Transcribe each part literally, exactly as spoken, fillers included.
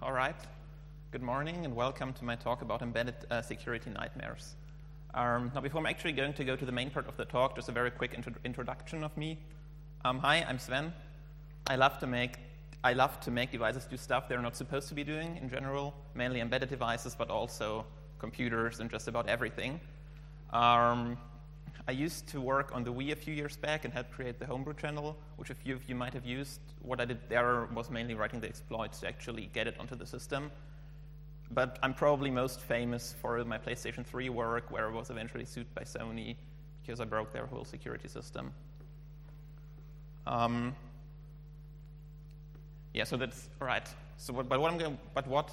All right. Good morning and welcome to my talk about embedded uh, security nightmares. Um, now, before I'm actually going to go to the main part of the talk, just a very quick intro introduction of me. Um, hi, I'm Sven. I love to make I love to make devices do stuff they're not supposed to be doing in general, mainly embedded devices, but also computers and just about everything. Um, I used to work on the Wii a few years back and helped create the Homebrew channel, which a few of you might have used. What I did there was mainly writing the exploits to actually get it onto the system. But I'm probably most famous for my PlayStation three work, where I was eventually sued by Sony because I broke their whole security system. Um, yeah, so that's all right. So, what, but what I'm going, but what,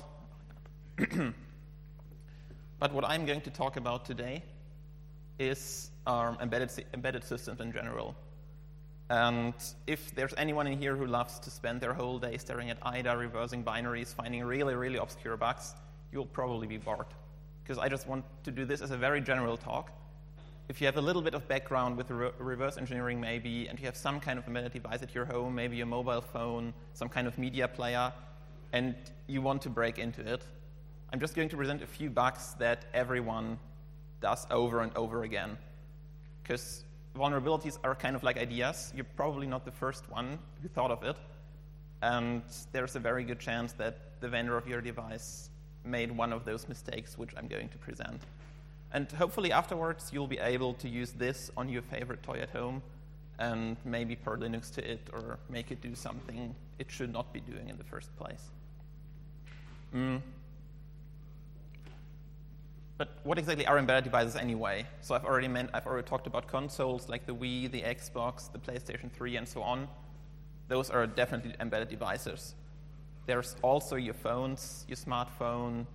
but what I'm going to talk about today is um, embedded embedded systems in general. And if there's anyone in here who loves to spend their whole day staring at I D A, reversing binaries, finding really, really obscure bugs, you'll probably be bored. Because I just want to do this as a very general talk. If you have a little bit of background with re reverse engineering maybe, and you have some kind of embedded device at your home, maybe a mobile phone, some kind of media player, and you want to break into it, I'm just going to present a few bugs that everyone does over and over again. Because vulnerabilities are kind of like ideas. You're probably not the first one who thought of it. And there's a very good chance that the vendor of your device made one of those mistakes, which I'm going to present. And hopefully afterwards, you'll be able to use this on your favorite toy at home and maybe port Linux to it or make it do something it should not be doing in the first place. Mm. But what exactly are embedded devices anyway? So I've already meant, I've already talked about consoles like the Wii, the Xbox, the PlayStation three, and so on. Those are definitely embedded devices. There's also your phones, your smartphone,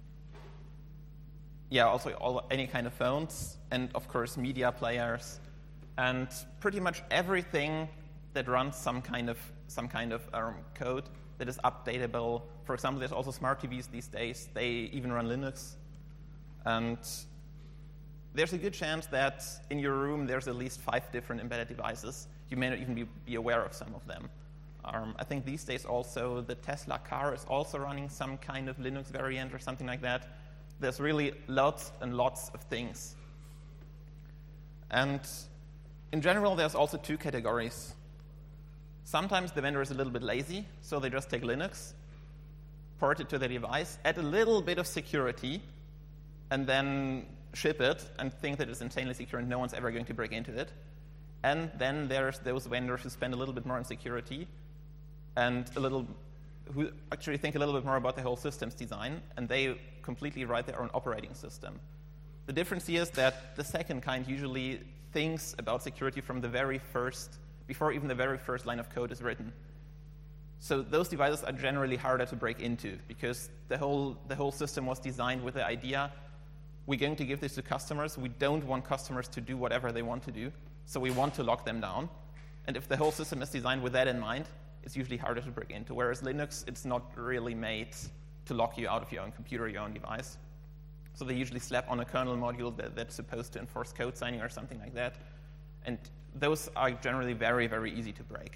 yeah, also all, any kind of phones, and of course media players, and pretty much everything that runs some kind of some kind of um, code that is updatable. For example, there's also smart T Vs these days. They even run Linux. And there's a good chance that in your room there's at least five different embedded devices. You may not even be, be aware of some of them. Um, I think these days also the Tesla car is also running some kind of Linux variant or something like that. There's really lots and lots of things. And in general, there's also two categories. Sometimes the vendor is a little bit lazy, so they just take Linux, port it to their device, add a little bit of security, and then ship it and think that it's insanely secure and no one's ever going to break into it. And then there's those vendors who spend a little bit more on security and a little, who actually think a little bit more about the whole system's design, and they completely write their own operating system. The difference here is that the second kind usually thinks about security from the very first, before even the very first line of code is written. So those devices are generally harder to break into because the whole, the whole system was designed with the idea, we're going to give this to customers. We don't want customers to do whatever they want to do, so we want to lock them down. And if the whole system is designed with that in mind, it's usually harder to break into. Whereas Linux, it's not really made to lock you out of your own computer, your own device. So they usually slap on a kernel module that, that's supposed to enforce code signing or something like that. And those are generally very, very easy to break.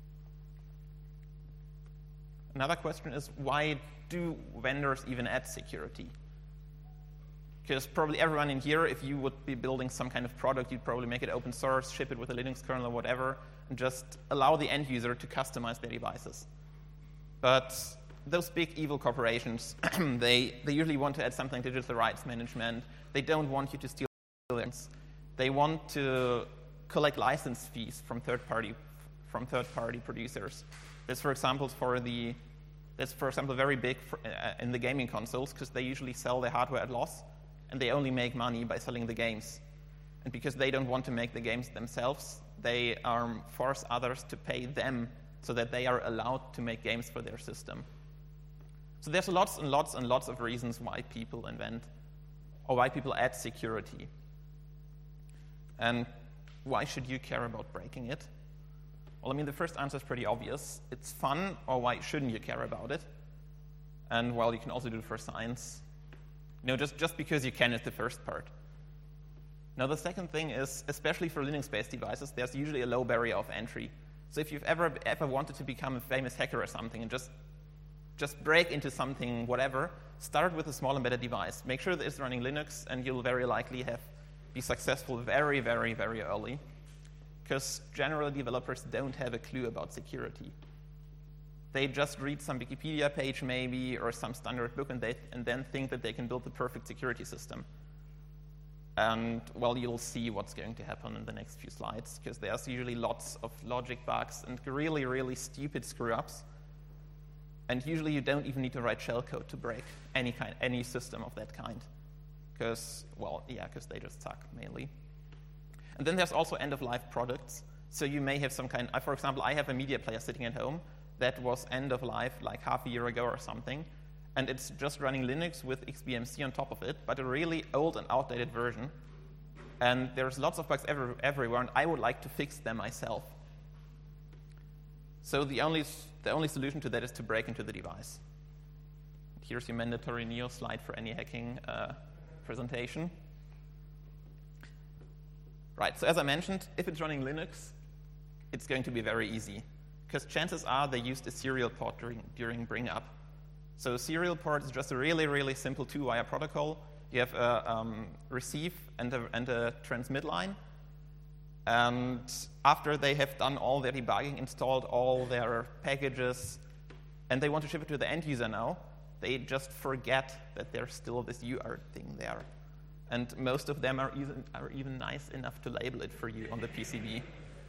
Another question is, why do vendors even add security? Because probably everyone in here, if you would be building some kind of product, you'd probably make it open source, ship it with a Linux kernel or whatever, and just allow the end user to customize their devices. But those big evil corporations, they, they usually want to add something like digital rights management. They don't want you to steal things. They want to collect license fees from third-party from third-party producers. That's, for example, for the that's for example very big for, uh, in the gaming consoles because they usually sell their hardware at loss. And they only make money by selling the games. And because they don't want to make the games themselves, they um, force others to pay them so that they are allowed to make games for their system. So there's lots and lots and lots of reasons why people invent or why people add security. And why should you care about breaking it? Well, I mean, the first answer is pretty obvious. It's fun, or why shouldn't you care about it? And, well, you can also do it for science. You know, just, just because you can is the first part. Now, the second thing is, especially for Linux-based devices, there's usually a low barrier of entry. So if you've ever, ever wanted to become a famous hacker or something and just just break into something, whatever, start with a small embedded device. Make sure that it's running Linux, and you'll very likely have be successful very, very, very early, because general developers don't have a clue about security. They just read some Wikipedia page maybe or some standard book, and, they, and then think that they can build the perfect security system. And, well, you'll see what's going to happen in the next few slides, because there's usually lots of logic bugs and really, really stupid screw-ups. And usually you don't even need to write shellcode to break any kind, any system of that kind. Because, well, yeah, because they just suck, mainly. And then there's also end-of-life products. So you may have some kind, uh, for example, I have a media player sitting at home that was end-of-life like half a year ago or something. And it's just running Linux with X B M C on top of it, but a really old and outdated version. And there's lots of bugs every, everywhere, and I would like to fix them myself. So the only, the only solution to that is to break into the device. Here's your mandatory Neo slide for any hacking uh, presentation. Right, so as I mentioned, if it's running Linux, it's going to be very easy, because chances are they used a serial port during, during bring up. So a serial port is just a really, really simple two-wire protocol. You have a um, receive and a, and a transmit line. And after they have done all their debugging, installed all their packages, and they want to ship it to the end user now, they just forget that there's still this U A R T thing there. And most of them are even, are even nice enough to label it for you on the P C B.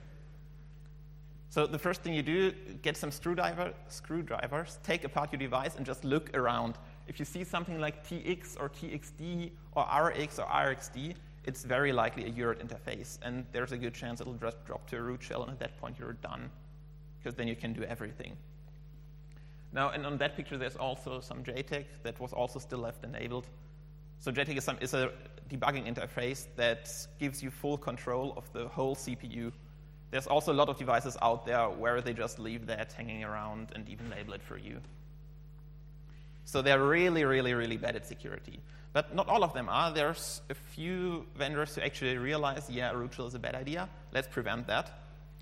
So the first thing you do, get some screwdriver, screwdrivers, take apart your device, and just look around. If you see something like T X or T X D or R X or R X D, it's very likely a U A R T interface, and there's a good chance it'll just drop to a root shell, and at that point you're done, because then you can do everything. Now, and on that picture, there's also some J TAG that was also still left enabled. So J TAG is, some, is a debugging interface that gives you full control of the whole C P U. There's also a lot of devices out there where they just leave that hanging around and even label it for you. So they're really, really, really bad at security. But not all of them are. There's a few vendors who actually realize, yeah, a root shell is a bad idea. Let's prevent that.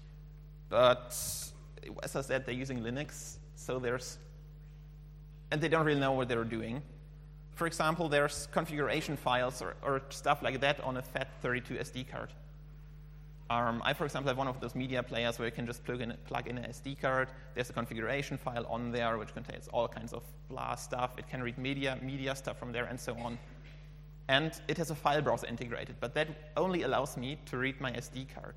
But as I said, they're using Linux, so there's, and they don't really know what they're doing. For example, there's configuration files or, or stuff like that on a FAT thirty-two S D card. Um, I, for example, have one of those media players where you can just plug in, plug in an S D card. There's a configuration file on there which contains all kinds of blah stuff. It can read media, media stuff from there, and so on. And it has a file browser integrated, but that only allows me to read my S D card.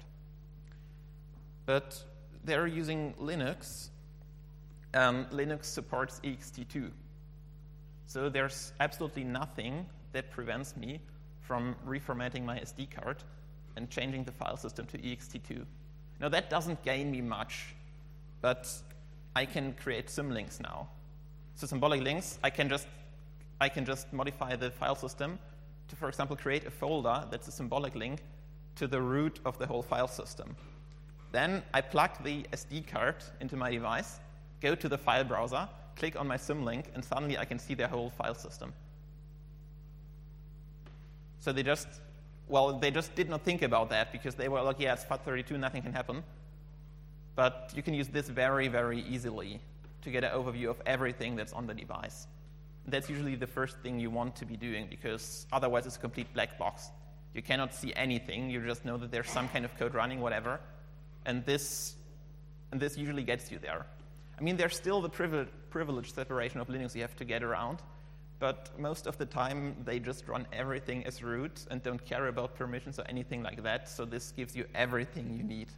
But they're using Linux. Um, Linux supports E X T two. So there's absolutely nothing that prevents me from reformatting my S D card and changing the file system to E X T two. Now, that doesn't gain me much, but I can create symlinks now. So symbolic links, I can just, I can just modify the file system to, for example, create a folder that's a symbolic link to the root of the whole file system. Then I plug the S D card into my device, go to the file browser, click on my symlink, and suddenly I can see their whole file system. So they just, well, they just did not think about that because they were like, yeah, it's FAT thirty-two, nothing can happen. But you can use this very, very easily to get an overview of everything that's on the device. That's usually the first thing you want to be doing, because otherwise it's a complete black box. You cannot see anything. You just know that there's some kind of code running, whatever. And this, and this usually gets you there. I mean, there's still the privilege, privilege separation of Linux you have to get around, but most of the time they just run everything as root and don't care about permissions or anything like that, so this gives you everything you need.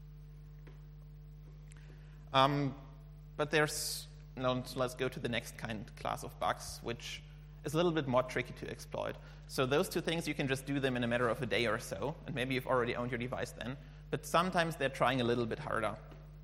Um, but there's, no, let's go to the next kind class of bugs, which is a little bit more tricky to exploit. So those two things, you can just do them in a matter of a day or so, and maybe you've already owned your device then, but sometimes they're trying a little bit harder.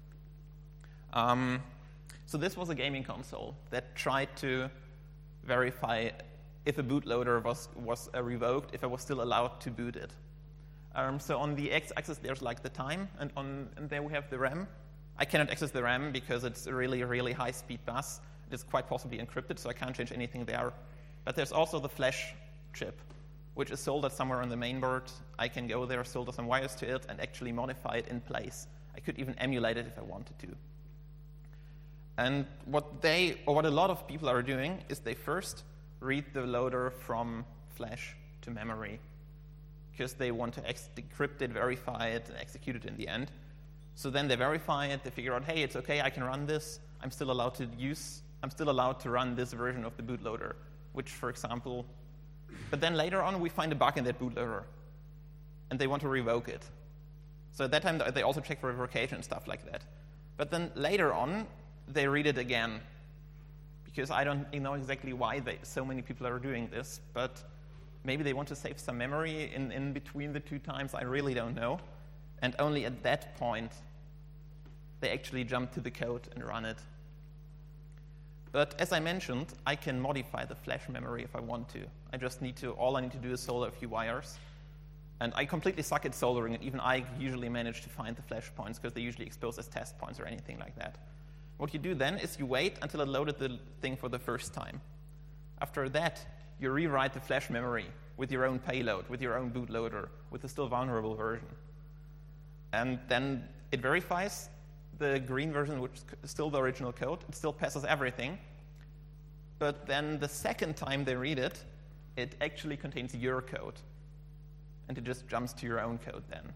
Um, so this was a gaming console that tried to verify if a bootloader was, was uh, revoked, if I was still allowed to boot it. Um, so on the x-axis, there's like the time, and, on, and there we have the RAM. I cannot access the RAM because it's a really, really high-speed bus. It's quite possibly encrypted, so I can't change anything there. But there's also the flash chip, which is soldered somewhere on the main board. I can go there, solder some wires to it, and actually modify it in place. I could even emulate it if I wanted to. And what they, or what a lot of people are doing, is they first read the loader from flash to memory, because they want to ex- decrypt it, verify it, and execute it in the end. So then they verify it, they figure out, hey, it's okay, I can run this. I'm still allowed to use, I'm still allowed to run this version of the bootloader, which, for example, but then later on we find a bug in that bootloader, and they want to revoke it. So at that time they also check for revocation and stuff like that. But then later on they read it again, because I don't know exactly why they, so many people are doing this, but maybe they want to save some memory in, in between the two times, I really don't know. And only at that point they actually jump to the code and run it. But as I mentioned, I can modify the flash memory if I want to. I just need to, all I need to do is solder a few wires. And I completely suck at soldering, and even I usually manage to find the flash points because they're usually exposed as test points or anything like that. What you do then is you wait until it loaded the thing for the first time. After that, you rewrite the flash memory with your own payload, with your own bootloader, with the still vulnerable version. And then it verifies the green version, which is still the original code. It still passes everything. But then the second time they read it, it actually contains your code. And it just jumps to your own code then.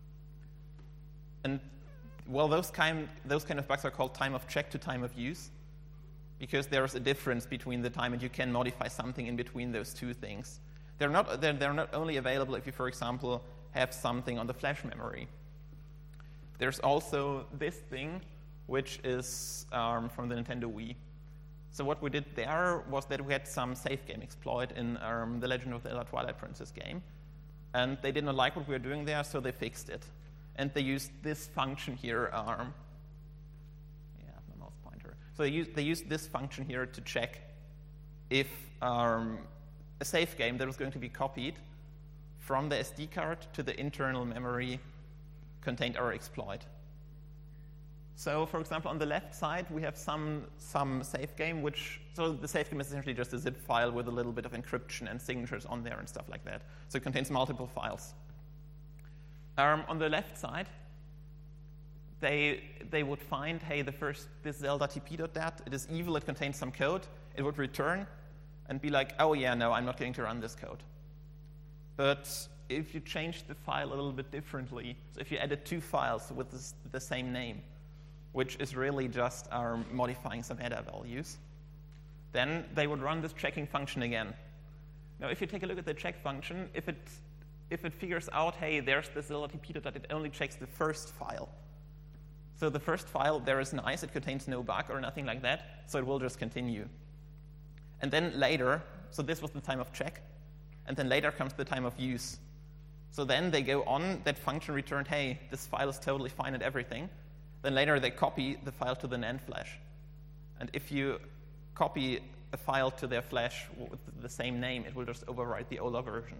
And, well, those kind, those kind of bugs are called time of check to time of use, because there's a difference between the time, and you can modify something in between those two things. They're not, they're, they're not only available if you, for example, have something on the flash memory. There's also this thing, which is um, from the Nintendo Wii. So what we did there was that we had some safe game exploit in um, the Legend of Zelda Twilight Princess game. And they did not like what we were doing there, so they fixed it. And they used this function here. Um, yeah, my mouse pointer. So they used, they used this function here to check if um, a safe game that was going to be copied from the S D card to the internal memory contained our exploit. So, for example, on the left side, we have some, some safe game, which, so the safe game is essentially just a zip file with a little bit of encryption and signatures on there and stuff like that. So it contains multiple files. Um, on the left side, they, they would find, hey, the first, this Zelda T P.dat, it is evil, it contains some code. It would return and be like, oh yeah, no, I'm not going to run this code. But if you change the file a little bit differently, so if you added two files with this, the same name, which is really just um, modifying some header values, then they would run this checking function again. Now, if you take a look at the check function, if it, if it figures out, hey, there's this Zelda T P.dat, it only checks the first file. So the first file there is nice, it contains no bug or nothing like that, so it will just continue. And then later, so this was the time of check, and then later comes the time of use. So then they go on, that function returned, hey, this file is totally fine and everything. Then later they copy the file to the NAND flash. And if you copy a file to their flash with the same name, it will just overwrite the Ola version.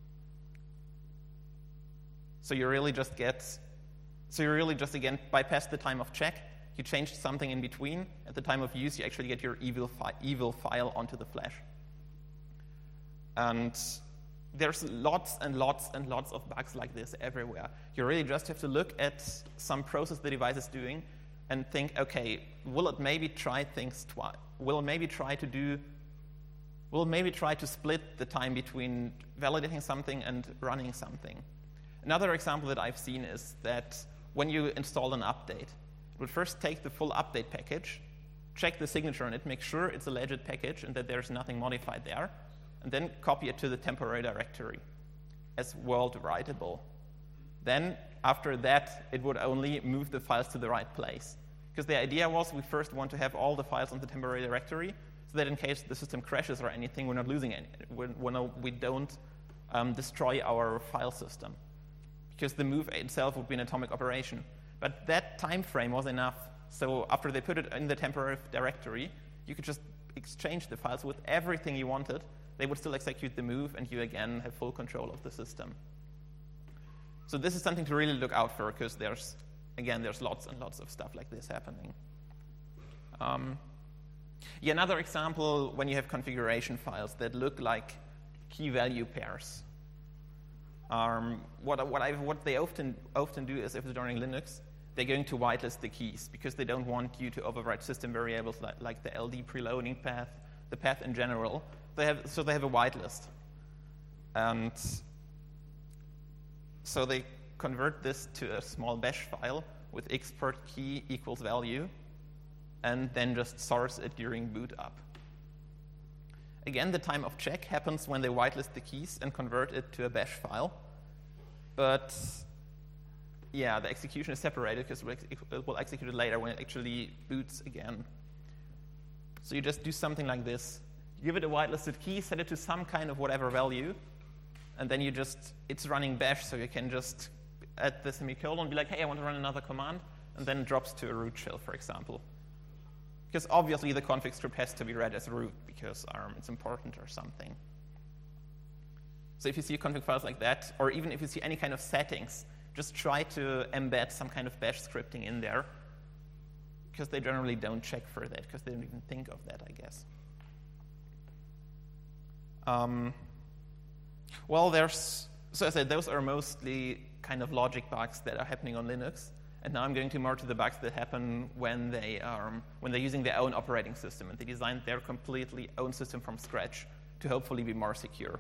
So you really just get, so you really just, again, bypass the time of check. You change something in between. At the time of use, you actually get your evil, fi- evil file onto the flash. And there's lots and lots and lots of bugs like this everywhere. You really just have to look at some process the device is doing and think, okay, will it maybe try things twice? Will it maybe try to do, will it maybe try to split the time between validating something and running something? Another example that I've seen is that when you install an update, it would first take the full update package, check the signature on it, make sure it's a legit package and that there's nothing modified there, and then copy it to the temporary directory as world writable. Then, after that, it would only move the files to the right place. Because the idea was we first want to have all the files on the temporary directory so that in case the system crashes or anything, we're not losing any, when, when we don't um, destroy our file system. Because the move itself would be an atomic operation. But that time frame was enough. So after they put it in the temporary directory, you could just exchange the files with everything you wanted. They would still execute the move, and you again have full control of the system. So this is something to really look out for, because there's, again, there's lots and lots of stuff like this happening. Um, yeah, another example, when you have configuration files that look like key-value pairs. Um, what what, I, what they often often do is, if it's running Linux, they're going to whitelist the keys because they don't want you to overwrite system variables like, like the L D preloading path, the path in general. They have, so they have a whitelist. And so they convert this to a small bash file with export key equals value, and then just source it during boot up. Again, the time of check happens when they whitelist the keys and convert it to a bash file. But yeah, the execution is separated because it will execute it later when it actually boots again. So you just do something like this. You give it a whitelisted key, set it to some kind of whatever value, and then you just, it's running bash, so you can just add the semicolon, be like, hey, I want to run another command, and then it drops to a root shell, for example. Because obviously the config script has to be read as root because um, it's important or something. So if you see config files like that, or even if you see any kind of settings, just try to embed some kind of bash scripting in there, because they generally don't check for that, because they don't even think of that, I guess. Um, well, there's, so I said, those are mostly kind of logic bugs that are happening on Linux. And now I'm going to more to the bugs that happen when they are when they're using their own operating system and they designed their completely own system from scratch to hopefully be more secure.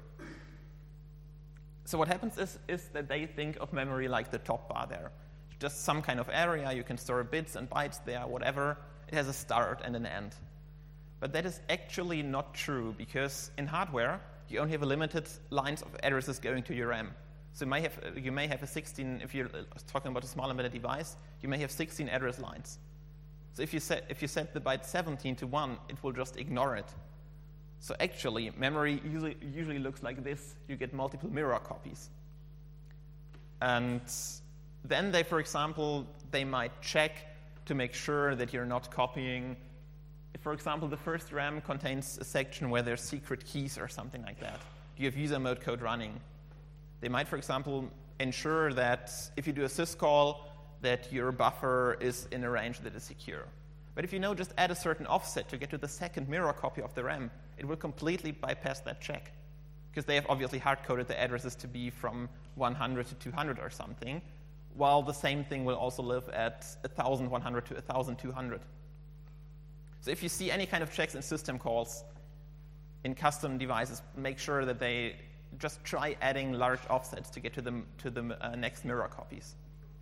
So what happens is, is that they think of memory like the top bar there. Just some kind of area, you can store bits and bytes there, whatever. It has a start and an end. But that is actually not true, because in hardware, you only have a limited lines of addresses going to your RAM. So you may have, you may have a sixteen, if you're talking about a small embedded device, you may have sixteen address lines. So if you set, if you set the byte seventeen to one, it will just ignore it. So actually, memory usually, usually looks like this. You get multiple mirror copies. And then they, for example, they might check to make sure that you're not copying. If, for example, the first RAM contains a section where there's secret keys or something like that, you have user mode code running. They might, for example, ensure that if you do a syscall, that your buffer is in a range that is secure. But if you know, just add a certain offset to get to the second mirror copy of the RAM, it will completely bypass that check, because they have obviously hard-coded the addresses to be from one hundred to two hundred or something, while the same thing will also live at eleven hundred to twelve hundred. So if you see any kind of checks in system calls in custom devices, make sure that they just try adding large offsets to get to the, to the uh, next mirror copies.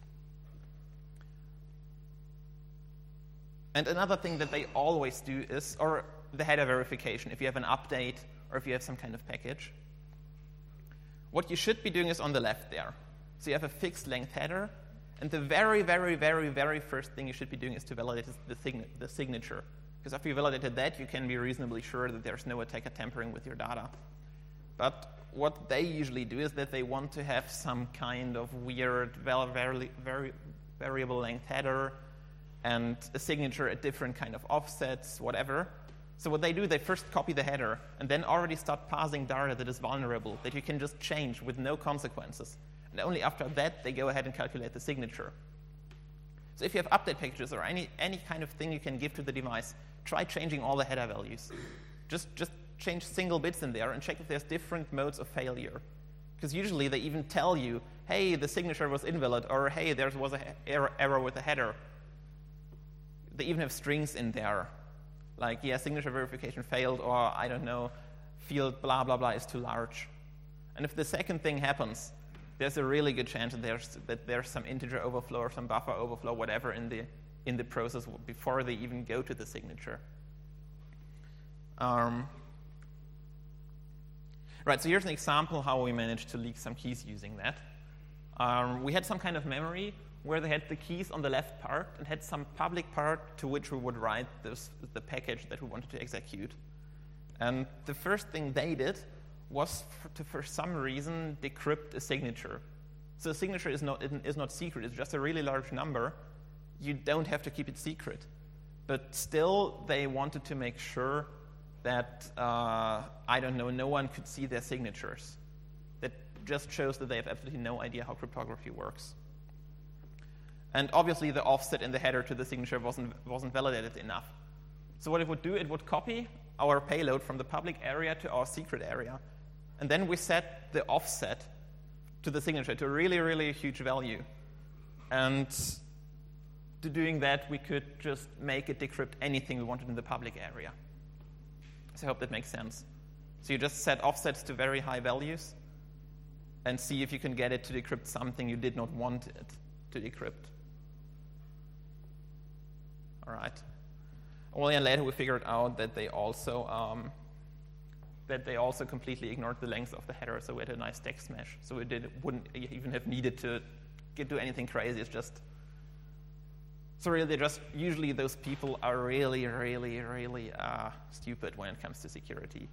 And another thing that they always do is, or the header verification, if you have an update or if you have some kind of package. What you should be doing is on the left there. So you have a fixed length header, and the very, very, very, very first thing you should be doing is to validate the, sign the signature. Because after you validated that, you can be reasonably sure that there's no attacker tampering with your data. But what they usually do is that they want to have some kind of weird, very, very variable length header and a signature at different kind of offsets, whatever. So what they do, they first copy the header and then already start passing data that is vulnerable, that you can just change with no consequences. And only after that, they go ahead and calculate the signature. So if you have update packages or any, any kind of thing you can give to the device, try changing all the header values. Just, just change single bits in there and check if there's different modes of failure. Because usually they even tell you, hey, the signature was invalid, or hey, there was an error, error with the header. They even have strings in there, like, yeah, signature verification failed, or I don't know, field blah, blah, blah is too large. And if the second thing happens, there's a really good chance that there's, that there's some integer overflow or some buffer overflow, whatever, in the, in the process before they even go to the signature. Um, right, so here's an example how we managed to leak some keys using that. Um, we had some kind of memory where they had the keys on the left part and had some public part to which we would write this, the package that we wanted to execute. And the first thing they did was for, to, for some reason, decrypt a signature. So a signature is not, is not secret. It's just a really large number. You don't have to keep it secret. But still, they wanted to make sure that, uh, I don't know, no one could see their signatures. That just shows that they have absolutely no idea how cryptography works. And obviously, the offset in the header to the signature wasn't, wasn't validated enough. So what it would do, it would copy our payload from the public area to our secret area. And then we set the offset to the signature to a really, really huge value. And to doing that, we could just make it decrypt anything we wanted in the public area. So I hope that makes sense. So you just set offsets to very high values and see if you can get it to decrypt something you did not want it to decrypt. All right. Only later we figured out that they also um, that they also completely ignored the length of the header, so we had a nice text mesh. So we did wouldn't even have needed to get, do anything crazy. It's just so really just usually those people are really, really, really uh, stupid when it comes to security.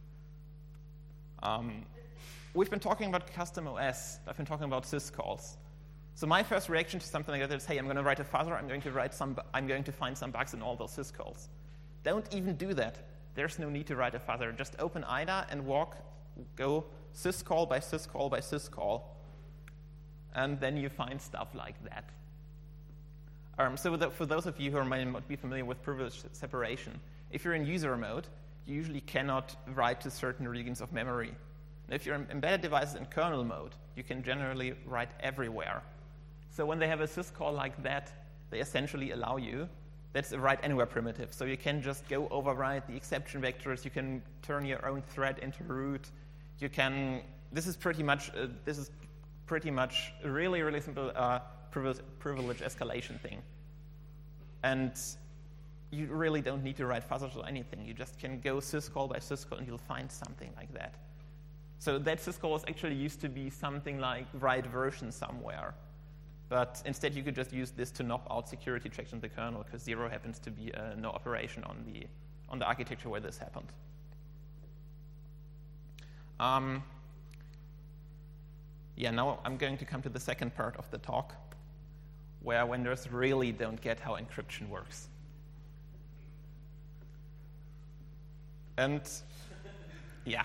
Um, we've been talking about custom O S. I've been talking about syscalls. So my first reaction to something like that is, hey, I'm going to write a fuzzer. I'm going to write some. I'm going to find some bugs in all those syscalls. Don't even do that. There's no need to write a fuzzer. Just open I D A and walk, go syscall by syscall by syscall, and then you find stuff like that. Um, so the, for those of you who might not be familiar with privilege separation, if you're in user mode, you usually cannot write to certain regions of memory. And if you're in embedded devices in kernel mode, you can generally write everywhere. So when they have a syscall like that, they essentially allow you, that's a write anywhere primitive. So you can just go override the exception vectors. You can turn your own thread into root. You can. This is pretty much. Uh, this is pretty much a really, really simple uh, privilege, privilege escalation thing. And you really don't need to write fuzzers or anything. You just can go syscall by syscall, and you'll find something like that. So that syscall was actually used to be something like write version somewhere. But instead, you could just use this to knock out security checks in the kernel, because zero happens to be uh, no operation on the on the architecture where this happened. Um, yeah, now I'm going to come to the second part of the talk, where vendors really don't get how encryption works. And yeah.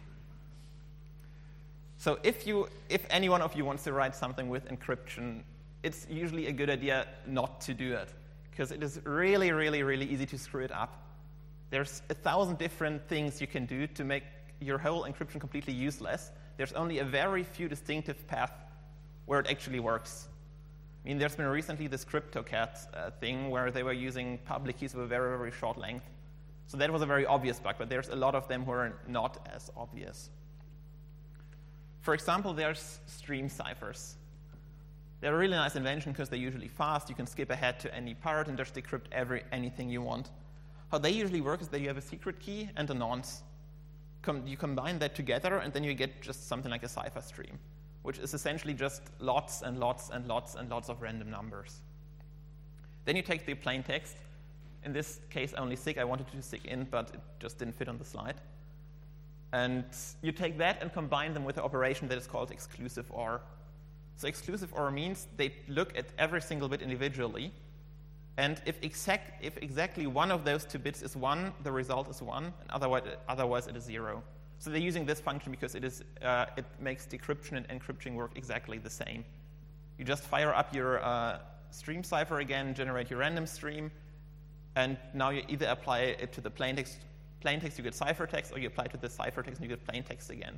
So if you, if any one of you wants to write something with encryption, it's usually a good idea not to do it, because it is really, really, really easy to screw it up. There's a thousand different things you can do to make your whole encryption completely useless. There's only a very few distinctive paths where it actually works. I mean, there's been recently this CryptoCat uh, thing where they were using public keys with a very, very short length. So that was a very obvious bug, but there's a lot of them who are not as obvious. For example, there's stream ciphers. They're a really nice invention because they're usually fast. You can skip ahead to any part and just decrypt every anything you want. How they usually work is that you have a secret key and a nonce. Com- you combine that together, and then you get just something like a cipher stream, which is essentially just lots and lots and lots and lots of random numbers. Then you take the plain text. In this case, only sig. I wanted to do sig in, but it just didn't fit on the slide. And you take that and combine them with an operation that is called exclusive OR. So exclusive OR means they look at every single bit individually, and if, exact, if exactly one of those two bits is one, the result is one, and otherwise, otherwise it is zero. So they're using this function because it, is, uh, it makes decryption and encryption work exactly the same. You just fire up your uh, stream cipher again, generate your random stream, and now you either apply it to the plain text, plain text, you get ciphertext, or you apply it to the ciphertext and you get plain text again.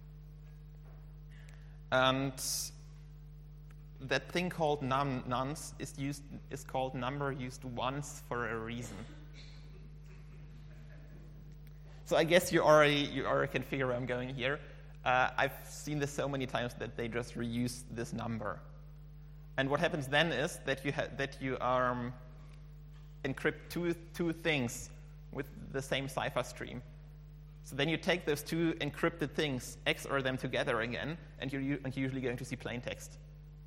And that thing called num nonce is used is called number used once for a reason. So I guess you already you already can figure where I'm going here. Uh, I've seen this so many times that they just reuse this number, and what happens then is that you ha that you um, encrypt two two things with the same cipher stream. So then you take those two encrypted things, X O R them together again, and you're, and you're usually going to see plain text.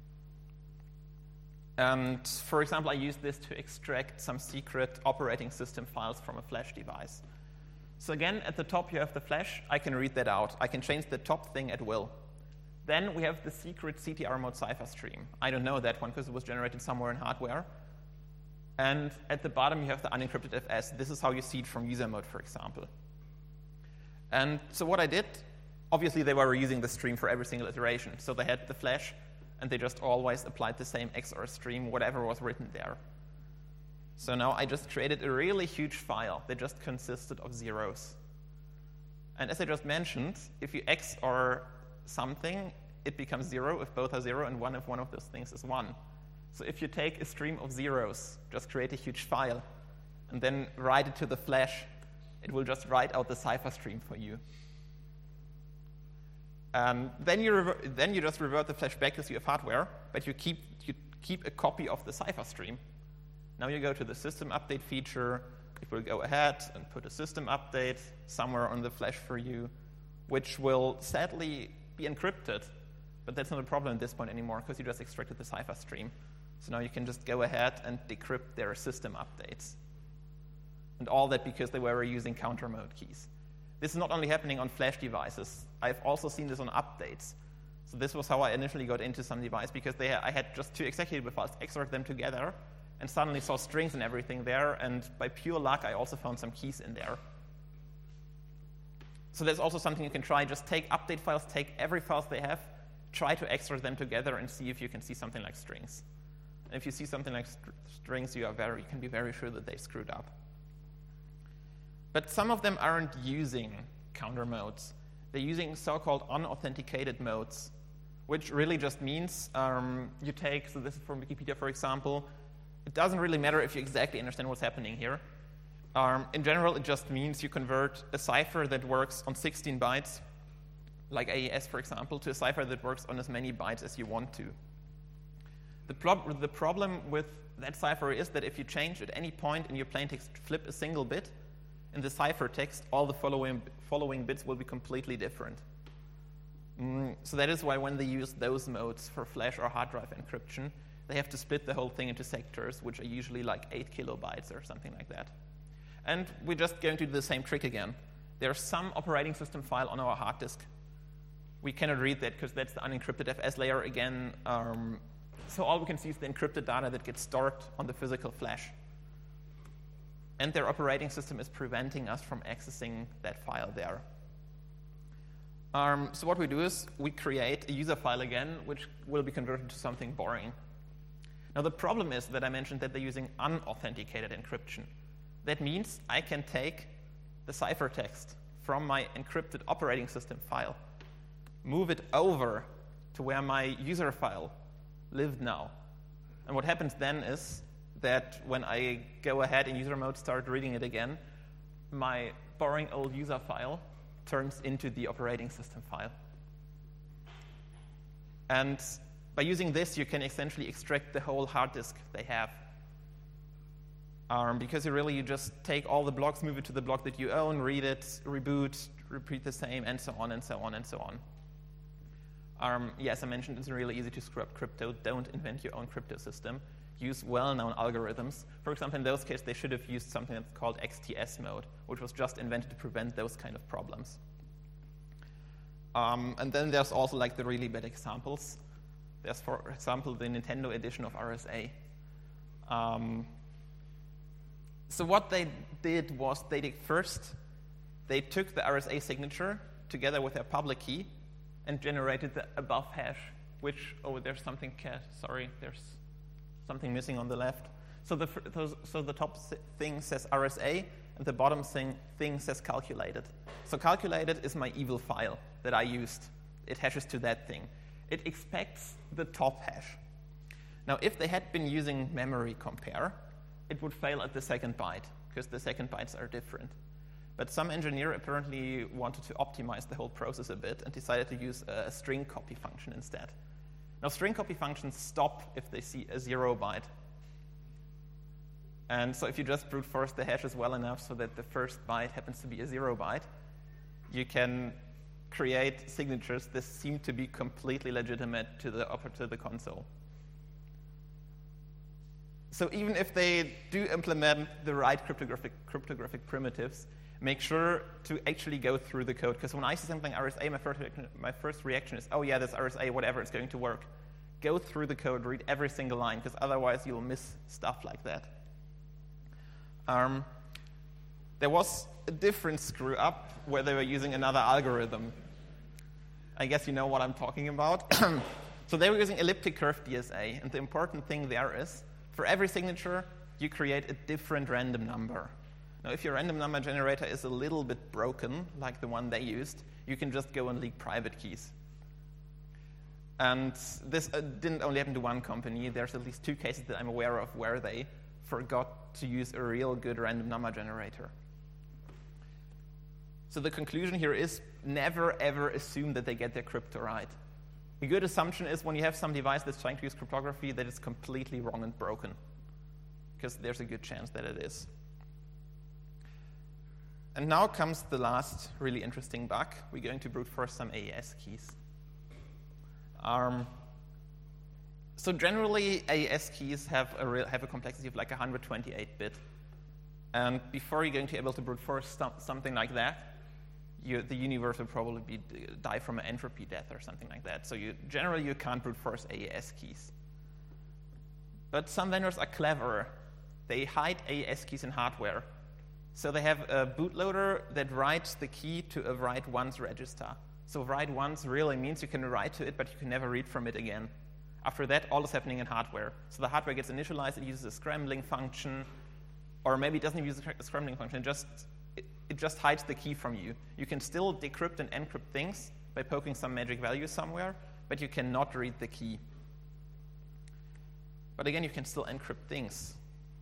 And for example, I use this to extract some secret operating system files from a flash device. So again, at the top you have the flash. I can read that out. I can change the top thing at will. Then we have the secret C T R mode cipher stream. I don't know that one because it was generated somewhere in hardware. And at the bottom you have the unencrypted F S. This is how you see it from user mode, for example. And so what I did, obviously they were reusing the stream for every single iteration. So they had the flash, and they just always applied the same X O R stream, whatever was written there. So now I just created a really huge file that just consisted of zeros. And as I just mentioned, if you X O R something, it becomes zero if both are zero, and one if one of those things is one. So if you take a stream of zeros, just create a huge file, and then write it to the flash, it will just write out the cipher stream for you. Um, then, you rever- then you just revert the flash back to C F hardware, but you keep, you keep a copy of the cipher stream. Now you go to the system update feature. It will go ahead and put a system update somewhere on the flash for you, which will sadly be encrypted. But that's not a problem at this point anymore, because you just extracted the cipher stream. So now you can just go ahead and decrypt their system updates. And all that because they were using counter mode keys. This is not only happening on flash devices. I've also seen this on updates. So this was how I initially got into some device, because they, I had just two executable files, extract them together, and suddenly saw strings and everything there. And by pure luck, I also found some keys in there. So there's also something you can try. Just take update files, take every files they have, try to extract them together, and see if you can see something like strings. And if you see something like st- strings, you, are very, you can be very sure that they screwed up. But some of them aren't using counter modes. They're using so-called unauthenticated modes, which really just means um, you take, so this is from Wikipedia, for example. It doesn't really matter if you exactly understand what's happening here. Um, in general, it just means you convert a cipher that works on sixteen bytes, like A E S, for example, to a cipher that works on as many bytes as you want to. The, prob- the problem with that cipher is that if you change at any point in your plaintext, flip a single bit, in the ciphertext, all the following, following bits will be completely different. Mm, so that is why when they use those modes for flash or hard drive encryption, they have to split the whole thing into sectors, which are usually like eight kilobytes or something like that. And we're just going to do the same trick again. There's some operating system file on our hard disk. We cannot read that because that's the unencrypted F S layer again. Um, so all we can see is the encrypted data that gets stored on the physical flash. And their operating system is preventing us from accessing that file there. Um, so what we do is we create a user file again, which will be converted to something boring. Now the problem is that I mentioned that they're using unauthenticated encryption. That means I can take the ciphertext from my encrypted operating system file, move it over to where my user file lived now. And what happens then is that when I go ahead in user mode, start reading it again, my boring old user file turns into the operating system file. And by using this, you can essentially extract the whole hard disk they have. Um, because you really you just take all the blocks, move it to the block that you own, read it, reboot, repeat the same, and so on, and so on, and so on. Um, yeah, as I mentioned, it's really easy to screw up crypto. Don't invent your own crypto system. Use well-known algorithms. For example, in those cases, they should have used something that's called X T S mode, which was just invented to prevent those kind of problems. Um, and then there's also like the really bad examples. There's, for example, the Nintendo edition of R S A. Um, so what they did was they did first, they took the R S A signature together with their public key and generated the above hash, which, oh, there's something, sorry, there's something missing on the left. So the, so the top thing says R S A, and the bottom thing, thing says calculated. So calculated is my evil file that I used. It hashes to that thing. It expects the top hash. Now, if they had been using memory compare, it would fail at the second byte, because the second bytes are different. But some engineer apparently wanted to optimize the whole process a bit and decided to use a string copy function instead. Now, string copy functions stop if they see a zero byte. And so if you just brute force the hashes well enough so that the first byte happens to be a zero byte, you can create signatures that seem to be completely legitimate to the, to the console. So even if they do implement the right cryptographic, cryptographic primitives, make sure to actually go through the code. Because when I see something R S A, my first, my first reaction is, oh yeah, this R S A, whatever, it's going to work. Go through the code, read every single line, because otherwise you'll miss stuff like that. Um, there was a different screw-up where they were using another algorithm. I guess you know what I'm talking about. So they were using elliptic curve D S A, and the important thing there is, for every signature, you create a different random number. Now, if your random number generator is a little bit broken, like the one they used, you can just go and leak private keys. And this uh, didn't only happen to one company. There's at least two cases that I'm aware of where they forgot to use a real good random number generator. So the conclusion here is never, ever assume that they get their crypto right. A good assumption is when you have some device that's trying to use cryptography that it's completely wrong and broken, because there's a good chance that it is. And now comes the last really interesting bug. We're going to brute force some A E S keys. Um, so generally, A E S keys have a, real, have a complexity of like one hundred twenty-eight bit. And before you're going to be able to brute force st- something like that, you, the universe will probably be, die from an entropy death or something like that. So you, generally, you can't brute force A E S keys. But some vendors are clever. They hide A E S keys in hardware. So they have a bootloader that writes the key to a write once register. So write once really means you can write to it, but you can never read from it again. After that, all is happening in hardware. So the hardware gets initialized, it uses a scrambling function, or maybe it doesn't use a scrambling function, it just, it, it just hides the key from you. You can still decrypt and encrypt things by poking some magic value somewhere, but you cannot read the key. But again, you can still encrypt things.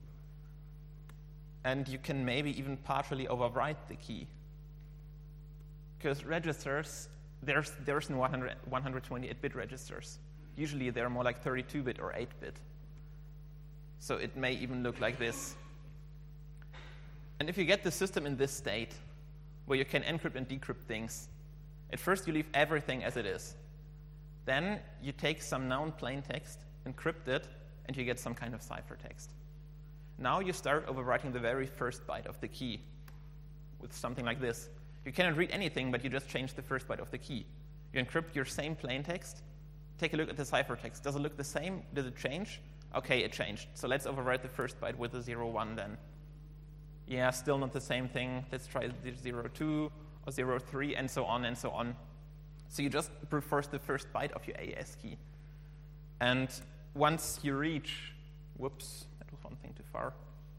And you can maybe even partially overwrite the key. Because registers, there's, there's no one hundred twenty-eight bit registers. Usually they're more like thirty-two bit or eight bit. So it may even look like this. And if you get the system in this state, where you can encrypt and decrypt things, at first you leave everything as it is. Then you take some known plain text, encrypt it, and you get some kind of ciphertext. Now you start overwriting the very first byte of the key with something like this. You cannot read anything, but you just change the first byte of the key. You encrypt your same plain text. Take a look at the ciphertext. Does it look the same? Does it change? OK, it changed. So let's overwrite the first byte with a zero one then. Yeah, still not the same thing. Let's try zero two or zero three, and so on and so on. So you just brute force the first byte of your A E S key. And once you reach, whoops, that was one thing too far.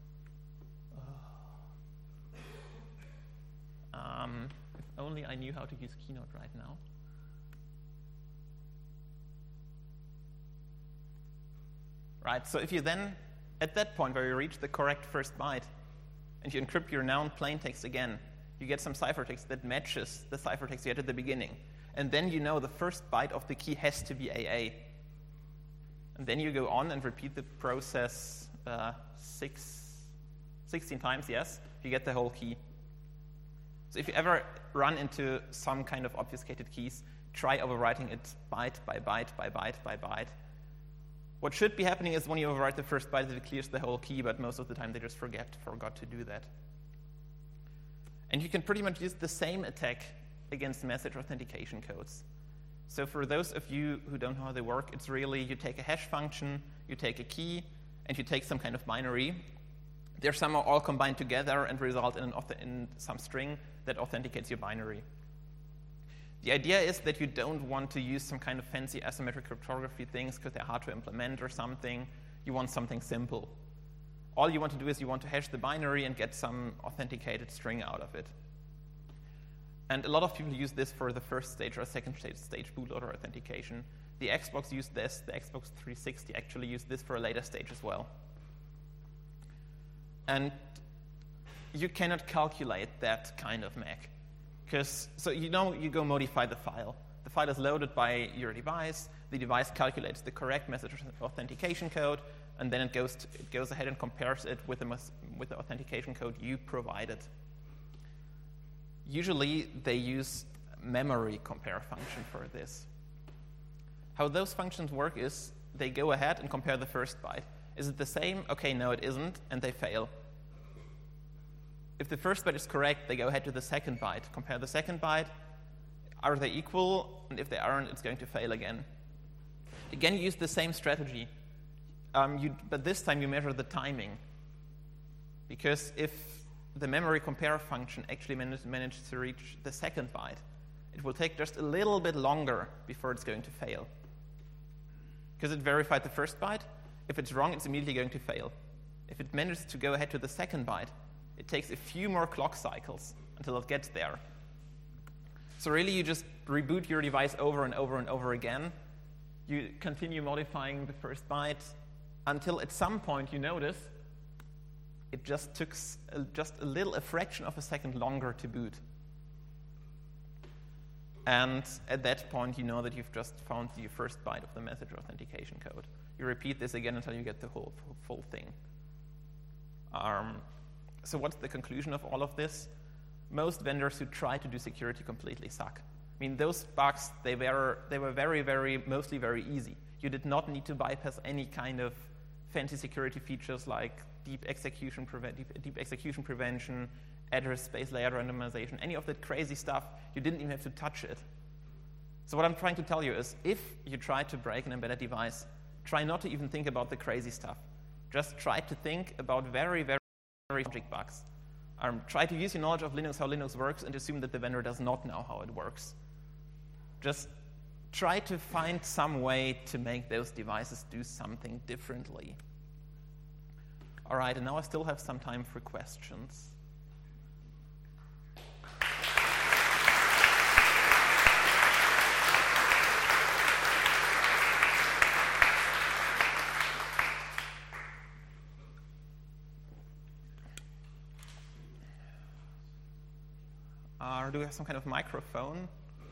Um, if only I knew how to use Keynote right now. Right, so if you then, at that point where you reach the correct first byte, and you encrypt your known plaintext again, you get some ciphertext that matches the ciphertext you had at the beginning. And then you know the first byte of the key has to be A A. And then you go on and repeat the process uh, six, sixteen times, yes, you get the whole key. So if you ever run into some kind of obfuscated keys, try overwriting it byte by byte by byte by byte. What should be happening is when you overwrite the first byte, it clears the whole key, but most of the time they just forget, forgot to do that. And you can pretty much use the same attack against message authentication codes. So for those of you who don't know how they work, it's really you take a hash function, you take a key, and you take some kind of binary. They're somehow all combined together and result in, an auth- in some string that authenticates your binary. The idea is that you don't want to use some kind of fancy asymmetric cryptography things because they're hard to implement or something. You want something simple. All you want to do is you want to hash the binary and get some authenticated string out of it. And a lot of people use this for the first stage or second stage, stage bootloader authentication. The Xbox used this. The Xbox three sixty actually used this for a later stage as well. And you cannot calculate that kind of M A C. Because, so you know, you go modify the file. The file is loaded by your device. The device calculates the correct message authentication code, and then it goes to, it goes ahead and compares it with the, with the authentication code you provided. Usually, they use memory compare function for this. How those functions work is they go ahead and compare the first byte. Is it the same? OK, no, it isn't, and they fail. If the first byte is correct, they go ahead to the second byte, compare the second byte. Are they equal? And if they aren't, it's going to fail again. Again, you use the same strategy, um, you, but this time you measure the timing. Because if the memory compare function actually managed, managed to reach the second byte, it will take just a little bit longer before it's going to fail. Because it verified the first byte. If it's wrong, it's immediately going to fail. If it manages to go ahead to the second byte, it takes a few more clock cycles until it gets there. So really, you just reboot your device over and over and over again You continue modifying the first byte until at some point you notice it just took a, just a little, a fraction of a second longer to boot. And at that point, you know that you've just found the first byte of the message authentication code. You repeat this again until you get the whole full thing. Um, so what's the conclusion of all of this? Most vendors who try to do security completely suck. I mean, those bugs, they were, they were very, very, mostly very easy. You did not need to bypass any kind of fancy security features like deep execution, preve- deep, deep execution prevention, address space layer randomization, any of that crazy stuff. You didn't even have to touch it. So what I'm trying to tell you is, if you try to break an embedded device, try not to even think about the crazy stuff. Just try to think about very, very, very logic bugs. Um, try to use your knowledge of Linux, how Linux works, and assume that the vendor does not know how it works. Just try to find some way to make those devices do something differently. All right, and now I still have some time for questions. Uh, do we have some kind of microphone?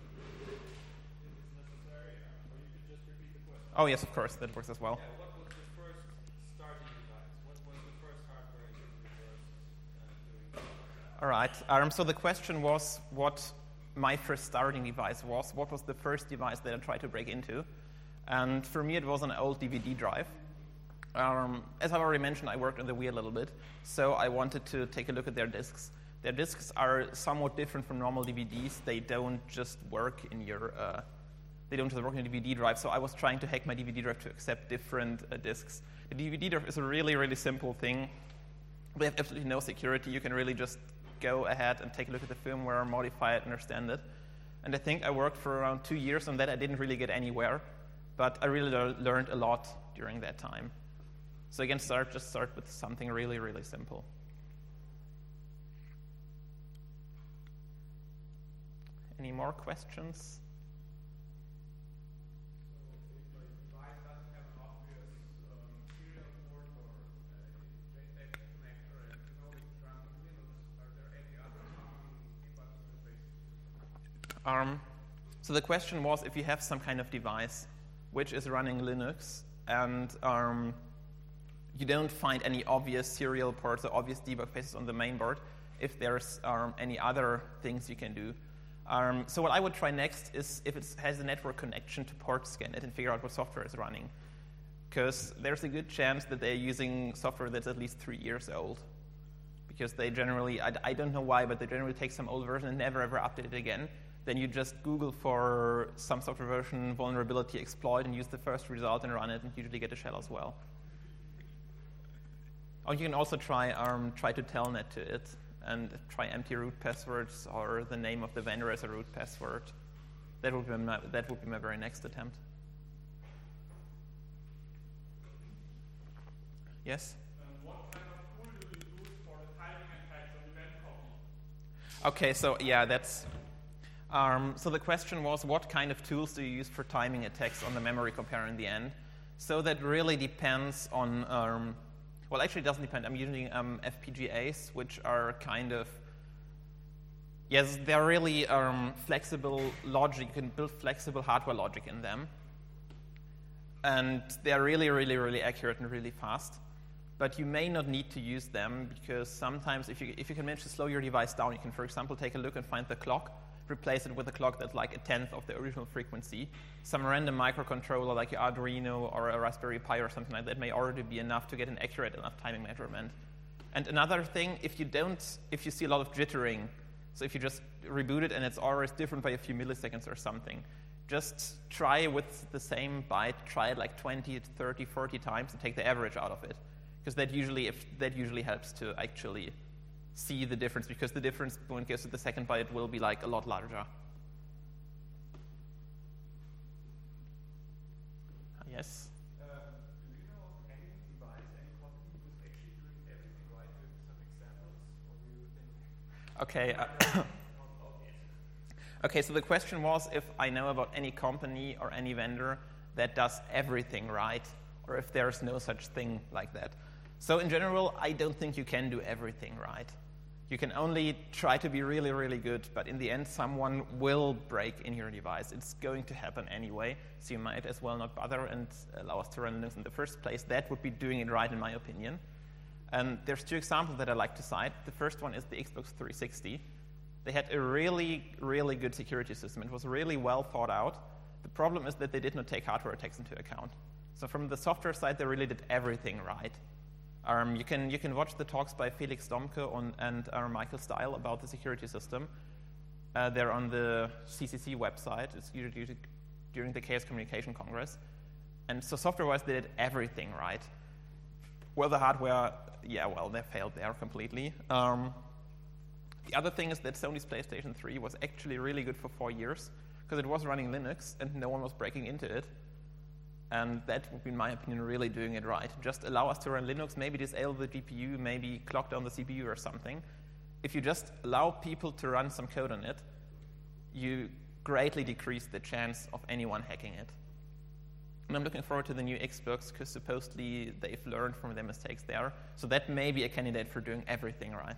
Oh, yes, of course, that works as well. Yeah, what was the first starting device? What was the first hardware you were uh, doing? All right, um, so the question was what my first starting device was. What was the first device that I tried to break into? And for me, it was an old D V D drive. Um, as I've already mentioned, I worked on the Wii a little bit, so I wanted to take a look at their disks. Their disks are somewhat different from normal D V Ds. They don't just work in your uh, They don't just work in a D V D drive, so I was trying to hack my D V D drive to accept different uh, disks. The D V D drive is a really, really simple thing. We have absolutely no security. You can really just go ahead and take a look at the firmware, modify it, understand it. And I think I worked for around two years on that. I didn't really get anywhere, but I really le- learned a lot during that time. So again, start just start with something really, really simple. Any more questions? Um, so the question was, if you have some kind of device which is running Linux and um, you don't find any obvious serial ports or obvious debug faces on the main board, if there's um, any other things you can do. Um, so what I would try next is if it has a network connection to port scan it and figure out what software is running. Because there's a good chance that they're using software that's at least three years old. Because they generally, I, I don't know why, but they generally take some old version and never ever update it again. Then you just Google for some software version vulnerability exploit and use the first result and run it, and usually get a shell as well. Or you can also try um, try to telnet to it and try empty root passwords or the name of the vendor as a root password. That would be my, that would be my very next attempt. Yes? And what kind of tool do you use for the timing attacks on event copy? Okay, so yeah, that's... Um, so the question was, what kind of tools do you use for timing attacks on the memory compare in the end? So that really depends on... Um, well, actually, it doesn't depend. I'm using um, F P G As, which are kind of... Yes, they're really um, flexible logic. You can build flexible hardware logic in them. And they're really, really, really accurate and really fast. But you may not need to use them because sometimes if you, if you can manage to slow your device down, you can, for example, take a look and find the clock, replace it with a clock that's like a tenth of the original frequency. Some random microcontroller like your Arduino or a Raspberry Pi or something like that may already be enough to get an accurate enough timing measurement. And another thing, if you don't, if you see a lot of jittering, so if you just reboot it and it's always different by a few milliseconds or something, just try with the same byte, try it like twenty, thirty, forty times and take the average out of it. Because that usually, if, that usually helps to actually see the difference, because the difference when it goes to the second byte will be like a lot larger. Yes? Uh, do you know of any device, any company who's actually doing everything right with some examples? Or do you think? Okay. Uh, okay, so the question was if I know about any company or any vendor that does everything right, or if there's no such thing like that. So in general, I don't think you can do everything right. You can only try to be really, really good, but in the end, someone will break in your device. It's going to happen anyway, so you might as well not bother and allow us to run Linux in the first place. That would be doing it right, in my opinion. And there's two examples that I like to cite. The first one is the Xbox three sixty. They had a really, really good security system. It was really well thought out. The problem is that they did not take hardware attacks into account. So from the software side, they really did everything right. Um, you can you can watch the talks by Felix Domke on, and uh, Michael Steil about the security system. Uh, they're on the C C C website. It's usually during the Chaos Communication Congress. And so software-wise, they did everything right. Well, the hardware, yeah, well, they failed there completely. Um, the other thing is that Sony's PlayStation three was actually really good for four years because it was running Linux and no one was breaking into it. And that would be, in my opinion, really doing it right. Just allow us to run Linux, maybe disable the G P U, maybe clock down the C P U or something. If you just allow people to run some code on it, you greatly decrease the chance of anyone hacking it. And I'm looking forward to the new Xbox because supposedly they've learned from their mistakes there. So that may be a candidate for doing everything right.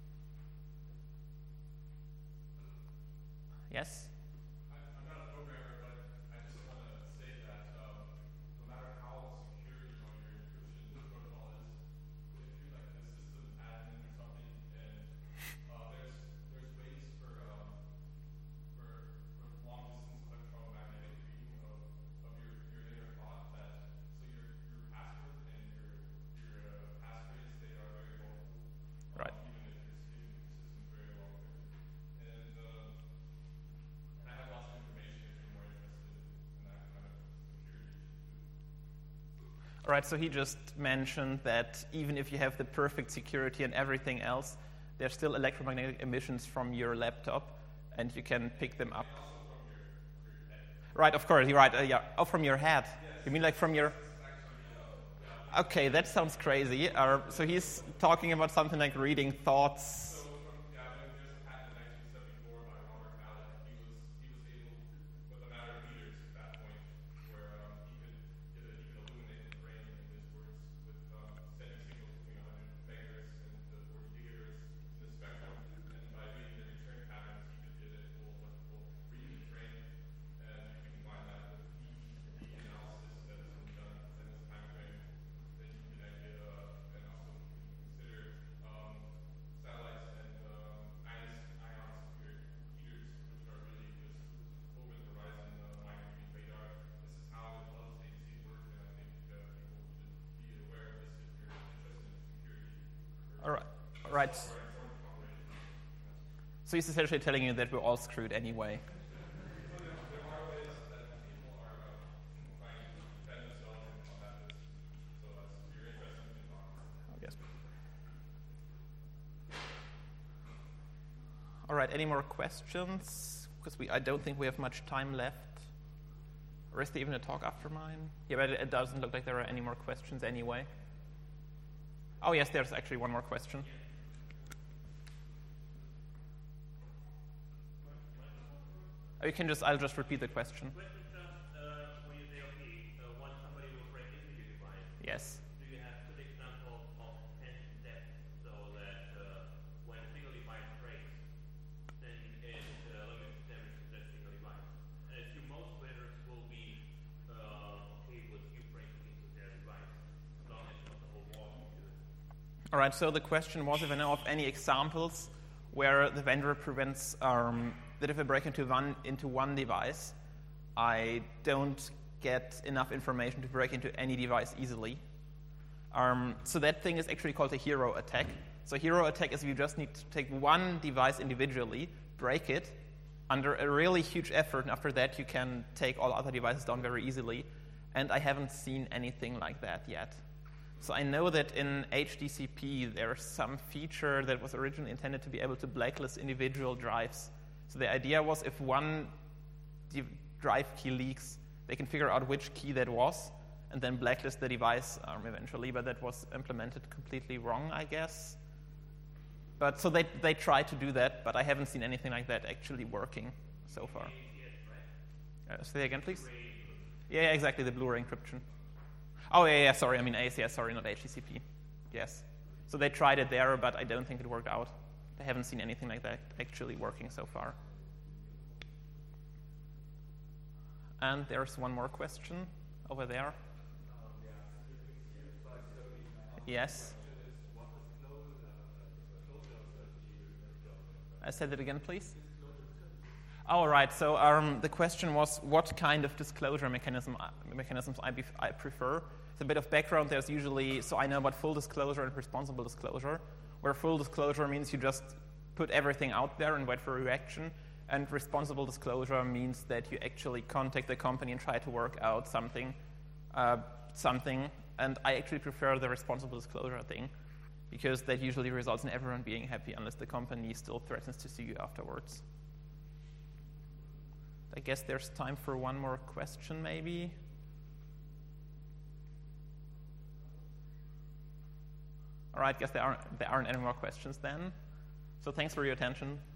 Yes? I'm not a programmer, but I just want to say that um, no matter how secure you know, your encryption protocol is, if you're like the system admin or something, and uh, there's there's ways for um, for, for long distance electromagnetic reading of, of your, your inner thought that so your your password and your your uh, passphrase they are very vulnerable. Right. Um, even if you're scanning your system very well. And uh, and I have lots of information if you're more interested in that kind of security. All right, so he just mentioned that even if you have the perfect security and everything else, there's still electromagnetic emissions from your laptop, and you can pick them up. And also from your, your head. Right, of course, you're right. Uh, yeah. Oh, from your head. Yes. You mean like from your... Actually, uh, Okay, that sounds crazy. Uh, so he's talking about something like reading thoughts. So, from, yeah, there- there's a patent in nineteen seventy-four by Robert Allen. He was he was able, with a matter of meters at that point, where um, he could get a, he could illuminate the brain in his words with um, sending signals between one hundred megahertz and the forty gigahertz in the spectrum. And by reading the return patterns, he could get a full electrical reading of the brain. And if you combine that with the, the analysis that has been done in this time frame, then you can get uh, and also consider um, satellites and um, ions, ionosphere heaters, which are really just over the horizon uh, mind-reading radar. This is how intelligence agencies work, and I think uh, people should be aware of this if you're interested in security. All right. All right. So he's essentially telling you that we're all screwed anyway. So there, there are ways that people are uh, trying to defend themselves and combat this. So uh, if you're interested, you can talk. I guess. All right, any more questions? Because we, I don't think we have much time left. Or is there even a talk after mine? Yeah, but it, it doesn't look like there are any more questions anyway. Oh, yes, there's actually one more question. Oh, you can just, I'll just repeat the question. Question just uh, when you say, okay, uh, when somebody will break into your device, Yes. do you have good example of pension depth so that uh, when a single device breaks, then it uh, limits damage to that single device? And I assume most players will be uh, okay with you breaking into their device, as long as not the whole wall can do it. All right, so the question was if I know of any examples where the vendor prevents um, that if I break into one, into one device, I don't get enough information to break into any device easily. Um, so that thing is actually called a hero attack. So hero attack is you just need to take one device individually, break it under a really huge effort, and after that you can take all other devices down very easily. And I haven't seen anything like that yet. So I know that in H D C P there's some feature that was originally intended to be able to blacklist individual drives. So the idea was if one de- drive key leaks, they can figure out which key that was and then blacklist the device um, eventually, but that was implemented completely wrong, I guess. But so they, they tried to do that, but I haven't seen anything like that actually working so far. Uh, say again, please. Yeah, exactly, the Blue-ray encryption. Oh, yeah, yeah, sorry, I mean A C S, sorry, not H T C P. Yes. So they tried it there, but I don't think it worked out. I haven't seen anything like that actually working so far. And there's one more question over there. Yes. I said it again, please. All right. So um, the question was, what kind of disclosure mechanism mechanisms I, be, I prefer? It's a bit of background. There's usually, so I know about full disclosure and responsible disclosure, where full disclosure means you just put everything out there and wait for a reaction, and responsible disclosure means that you actually contact the company and try to work out something, uh, something. And I actually prefer the responsible disclosure thing, because that usually results in everyone being happy unless the company still threatens to sue you afterwards. I guess there's time for one more question, maybe. All right, I guess there aren't, there aren't any more questions then. So thanks for your attention.